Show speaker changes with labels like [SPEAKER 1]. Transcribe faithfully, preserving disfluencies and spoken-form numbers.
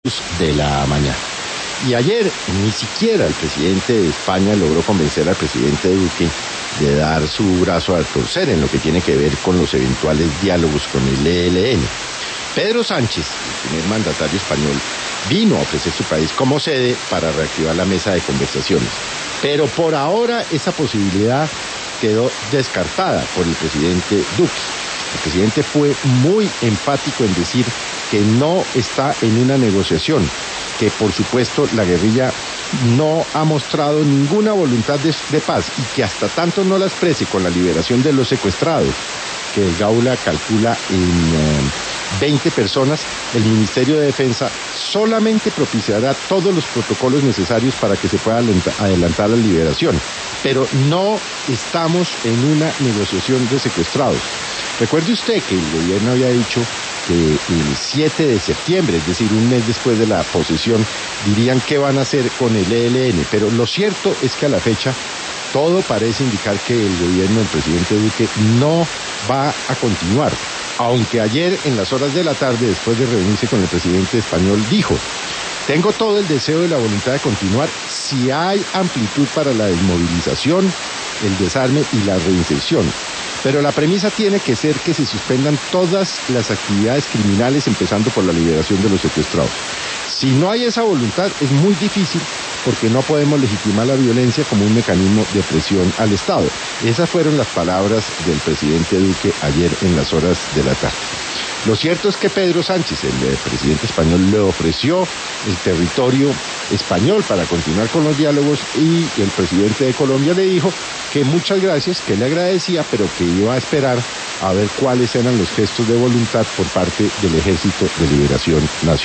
[SPEAKER 1] de la mañana. Y ayer ni siquiera el presidente de España logró convencer al presidente Duque de dar su brazo a torcer en lo que tiene que ver con los eventuales diálogos con el E L N. Pedro Sánchez, el primer mandatario español, vino a ofrecer su país como sede para reactivar la mesa de conversaciones. Pero por ahora esa posibilidad quedó descartada por el presidente Duque. El presidente fue muy enfático en decir que no está en una negociación, que por supuesto la guerrilla no ha mostrado ninguna voluntad de, de paz y que hasta tanto no la exprese con la liberación de los secuestrados, que el Gaula calcula en eh, veinte personas, el Ministerio de Defensa solamente propiciará todos los protocolos necesarios para que se pueda adelantar la liberación. Pero no estamos en una negociación de secuestrados. Recuerde usted que el gobierno había dicho que el siete de septiembre, es decir, un mes después de la posesión, dirían qué van a hacer con el E L N. Pero lo cierto es que a la fecha todo parece indicar que el gobierno del presidente Duque no va a continuar. Aunque ayer, en las horas de la tarde, después de reunirse con el presidente español, dijo: tengo todo el deseo y la voluntad de continuar si hay amplitud para la desmovilización, el desarme y la reinserción. Pero la premisa tiene que ser que se suspendan todas las actividades criminales, empezando por la liberación de los secuestrados. Si no hay esa voluntad, es muy difícil, porque no podemos legitimar la violencia como un mecanismo de presión al Estado. Esas fueron las palabras del presidente Duque ayer en las horas de la tarde. Lo cierto es que Pedro Sánchez, el presidente español, le ofreció el territorio español para continuar con los diálogos, y el presidente de Colombia le dijo que muchas gracias, que le agradecía, pero que iba a esperar a ver cuáles eran los gestos de voluntad por parte del Ejército de Liberación Nacional.